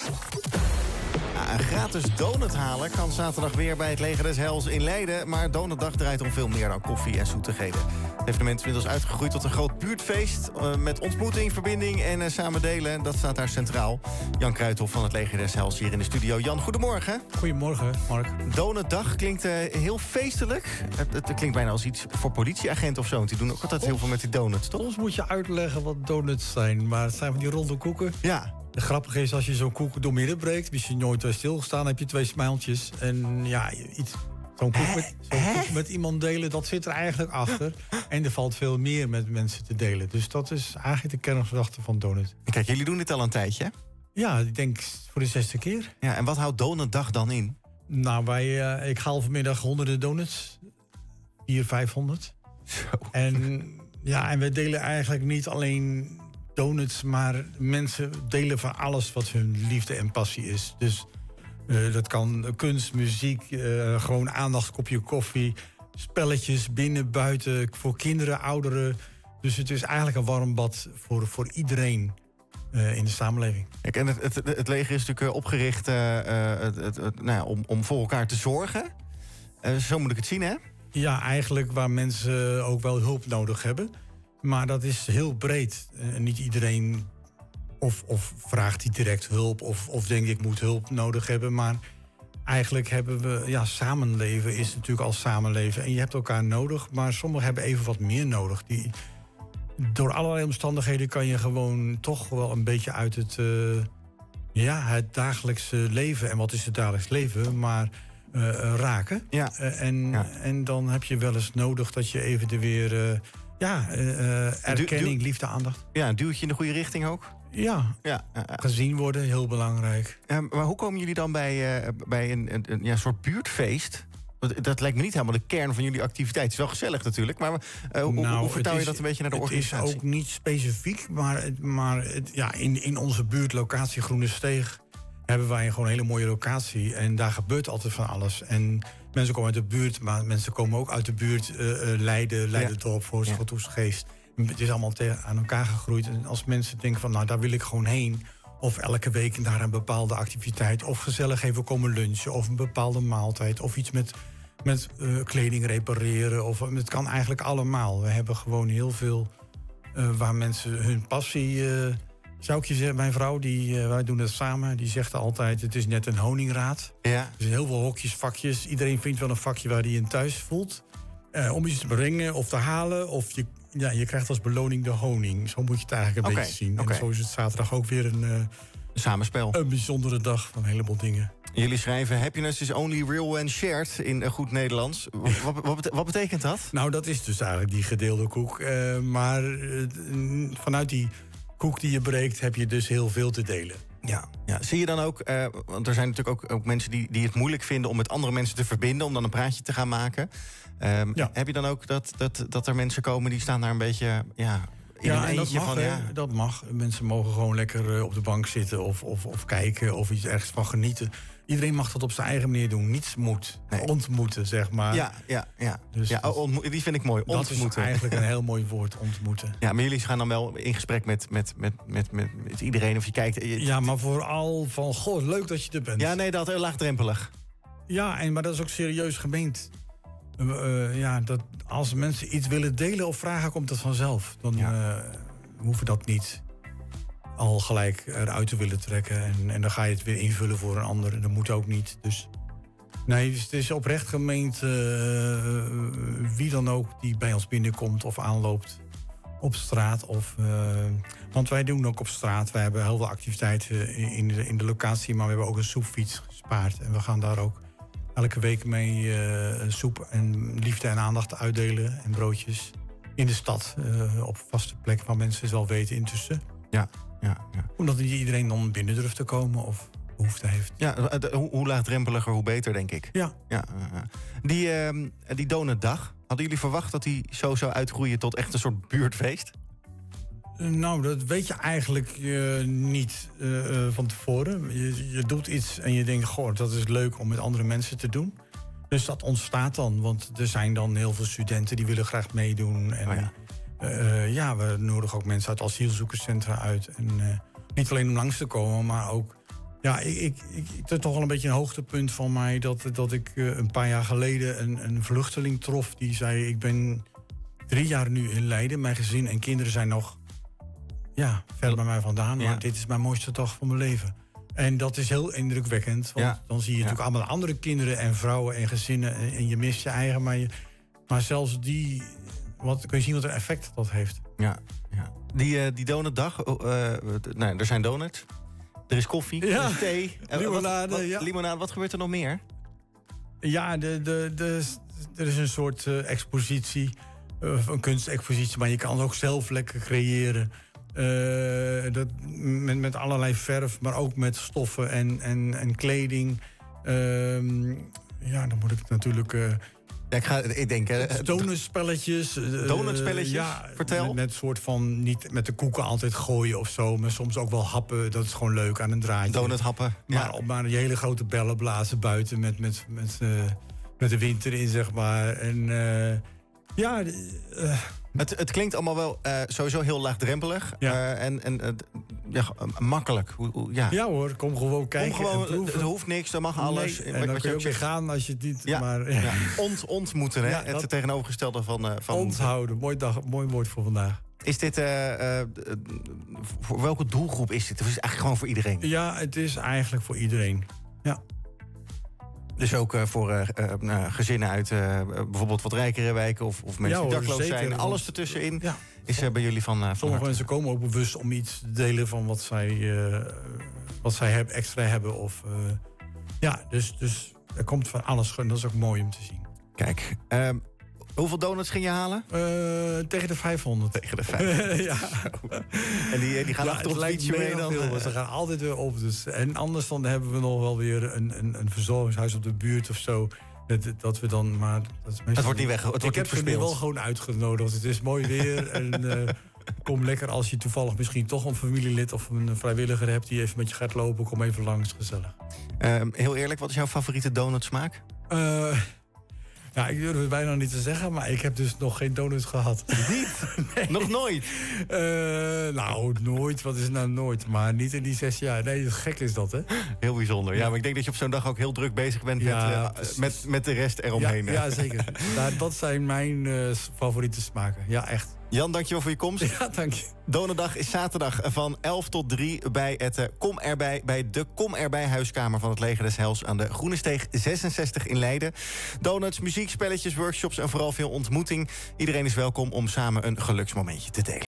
Ja, een gratis donut halen kan zaterdag weer bij het Leger des Heils in Leiden. Maar Donutdag draait om veel meer dan koffie en zoetigheden. Het evenement is inmiddels uitgegroeid tot een groot buurtfeest. Met ontmoeting, verbinding en samen delen. Dat staat daar centraal. Jan Kruithof van het Leger des Heils hier in de studio. Jan, goedemorgen. Goedemorgen, Mark. Donutdag klinkt heel feestelijk. Het klinkt bijna als iets voor politieagenten of zo. Want die doen ook altijd heel veel met die donuts, toch? Soms moet je uitleggen wat donuts zijn. Maar het zijn van die ronde koeken. Ja. De grappige is, als je zo'n koek doormidden breekt... wist je nooit stilgestaan, heb je 2 smijltjes. En ja, zo'n koek met iemand delen, dat zit er eigenlijk achter. En er valt veel meer met mensen te delen. Dus dat is eigenlijk de kerngedachte van donut. Kijk, jullie doen dit al een tijdje, hè? Ja, ik denk voor de 6e keer. Ja, en wat houdt Donutdag dan in? Nou, ik haal vanmiddag honderden donuts. 400, 500. Zo. En wij delen eigenlijk niet alleen donuts, maar mensen delen van alles wat hun liefde en passie is. Dus dat kan kunst, muziek, gewoon aandacht, kopje koffie, spelletjes binnen, buiten, voor kinderen, ouderen. Dus het is eigenlijk een warm bad voor iedereen in de samenleving. Kijk, en het leger is natuurlijk opgericht om voor elkaar te zorgen. Zo moet ik het zien, hè? Ja, eigenlijk waar mensen ook wel hulp nodig hebben. Maar dat is heel breed. Niet iedereen of vraagt die direct hulp of denkt ik moet hulp nodig hebben. Maar eigenlijk hebben we, samenleven is natuurlijk al samenleven. En je hebt elkaar nodig, maar sommigen hebben even wat meer nodig. Door allerlei omstandigheden kan je gewoon toch wel een beetje uit het dagelijkse leven. En wat is het dagelijks leven? Maar raken. Ja. En dan heb je wel eens nodig dat je even er weer... erkenning, liefde, aandacht. Ja, een duwtje in de goede richting ook? Ja. Gezien worden, heel belangrijk. Maar hoe komen jullie dan bij een soort buurtfeest? Dat lijkt me niet helemaal de kern van jullie activiteit. Het is wel gezellig natuurlijk, maar hoe vertaal je dat een beetje naar de organisatie? Het is ook niet specifiek, maar in onze buurt, locatie Groene Steeg, hebben wij gewoon een hele mooie locatie. En daar gebeurt altijd van alles. En mensen komen uit de buurt, maar mensen komen ook uit de buurt. Leiderdorp, Voorschot, Oegstgeest. Het is allemaal aan elkaar gegroeid. En als mensen denken van, nou, daar wil ik gewoon heen. Of elke week naar een bepaalde activiteit. Of gezellig even komen lunchen. Of een bepaalde maaltijd. Of iets met kleding repareren. Het kan eigenlijk allemaal. We hebben gewoon heel veel waar mensen hun passie... Zou ik je zeggen, mijn vrouw, wij doen dat samen, die zegt altijd, het is net een honingraad. Ja. Er zijn heel veel hokjes, vakjes. Iedereen vindt wel een vakje waar hij in thuis voelt. Om iets te brengen of te halen. Of je krijgt als beloning de honing. Zo moet je het eigenlijk een beetje zien. En zo is het zaterdag ook weer een samenspel. Een bijzondere dag van een heleboel dingen. Jullie schrijven, happiness is only real when shared in goed Nederlands. Wat betekent dat? Nou, dat is dus eigenlijk die gedeelde koek. Maar vanuit die koek die je breekt, heb je dus heel veel te delen. Ja. Zie je dan ook, want er zijn natuurlijk ook mensen die het moeilijk vinden om met andere mensen te verbinden, om dan een praatje te gaan maken. Heb je dan ook dat er mensen komen die staan daar een beetje in een eentje dat mag, van... dat mag. Mensen mogen gewoon lekker op de bank zitten of kijken of iets ergens van genieten. Iedereen mag dat op zijn eigen manier doen. Niets moet. Ontmoeten, zeg maar. Ja. Dus, die vind ik mooi. Ontmoeten. Dat is eigenlijk een heel mooi woord, ontmoeten. Ja, maar jullie gaan dan wel in gesprek met iedereen of je kijkt... Ja, maar vooral van, goh, leuk dat je er bent. Ja, nee, dat heel laagdrempelig. Ja, maar dat is ook serieus gemeend. Dat als mensen iets willen delen of vragen, komt dat vanzelf. Dan hoeven dat niet al gelijk eruit te willen trekken. En dan ga je het weer invullen voor een ander. En dat moet ook niet. Dus nee, het is oprecht gemeend wie dan ook die bij ons binnenkomt of aanloopt op straat. Want wij doen ook op straat. Wij hebben heel veel activiteiten in de locatie. Maar we hebben ook een soepfiets gespaard. En we gaan daar ook elke week mee soep en liefde en aandacht uitdelen. En broodjes in de stad. Op vaste plekken waar mensen het wel weten intussen. Ja. Omdat niet iedereen dan binnen durft te komen of behoefte heeft. Ja, hoe laagdrempeliger, hoe beter, denk ik. Ja. Die Donutdag, hadden jullie verwacht dat die zo zou uitgroeien tot echt een soort buurtfeest? Nou, dat weet je eigenlijk niet van tevoren. Je doet iets en je denkt, goh, dat is leuk om met andere mensen te doen. Dus dat ontstaat dan, want er zijn dan heel veel studenten die willen graag meedoen. En we nodigen ook mensen uit asielzoekerscentra uit. En niet alleen om langs te komen, maar ook Ja, het is toch wel een beetje een hoogtepunt van mij... dat ik een paar jaar geleden een vluchteling trof... die zei, ik ben 3 jaar nu in Leiden. Mijn gezin en kinderen zijn nog ver bij mij vandaan. Maar dit is mijn mooiste dag van mijn leven. En dat is heel indrukwekkend. Want dan zie je natuurlijk allemaal andere kinderen en vrouwen en gezinnen... en je mist je eigen, maar zelfs die... kun je zien wat een effect dat heeft. Ja. Die donutdag, er zijn donuts... Er is koffie, er is thee. Limonade, limonade, wat gebeurt er nog meer? Ja, er is een soort expositie. Een kunstexpositie, maar je kan het ook zelf lekker creëren. Met allerlei verf, maar ook met stoffen en kleding. Dan moet ik natuurlijk... ik denk... Donutspelletjes. Donutspelletjes? Vertel. Met soort van, niet met de koeken altijd gooien of zo... maar soms ook wel happen, dat is gewoon leuk aan een draadje. Donuthappen. Maar die hele grote bellen blazen buiten met de winter in, zeg maar. En Het klinkt allemaal wel sowieso heel laagdrempelig. En makkelijk. Ja hoor, kom gewoon kijken en proeven. Er hoeft niks, er mag alles. Nee, en dan kun je ook weer gaan als je het niet... Ontmoeten, hè? Het tegenovergestelde van... Onthouden, mooi woord voor vandaag. Is dit... voor welke doelgroep is dit? Of is het eigenlijk gewoon voor iedereen? Ja, het is eigenlijk voor iedereen. Ja. Dus ook voor gezinnen uit bijvoorbeeld wat rijkere wijken... of mensen die dakloos zijn. Alles ertussenin is bij jullie van sommige mensen komen ook bewust om iets te delen... van wat zij extra hebben. Dus er komt van alles. Dat is ook mooi om te zien. Kijk, hoeveel donuts ging je halen? Tegen de 500. Tegen de 500. Ja. En die gaan achter op het fietsje mee dan? Veel, ze gaan altijd weer op. Dus. En anders dan hebben we nog wel weer een verzorgingshuis op de buurt of zo. Dat we dan, maar dat is meestal... Het wordt niet weg, ik heb ze nu wel gewoon uitgenodigd. Het is mooi weer en kom lekker als je toevallig misschien toch een familielid... of een vrijwilliger hebt die even met je gaat lopen. Kom even langs, gezellig. Heel eerlijk, wat is jouw favoriete donutsmaak? Ja, ik durf het bijna niet te zeggen, maar ik heb dus nog geen donut gehad. Niet? Nee. Nog nooit? Nooit. Wat is nou nooit? Maar niet in die 6 jaar. Nee, gek is dat, hè? Heel bijzonder. Ja, maar ik denk dat je op zo'n dag ook heel druk bezig bent met de rest eromheen. Ja, zeker. Dat zijn mijn favoriete smaken. Ja, echt. Jan, dankjewel voor je komst. Ja, dank je. Donderdag is zaterdag van 11 tot 3 bij het bij de Kom Erbij huiskamer van het Leger des Heils aan de Groenesteeg 66 in Leiden. Donuts, muziek, spelletjes, workshops en vooral veel ontmoeting. Iedereen is welkom om samen een geluksmomentje te delen.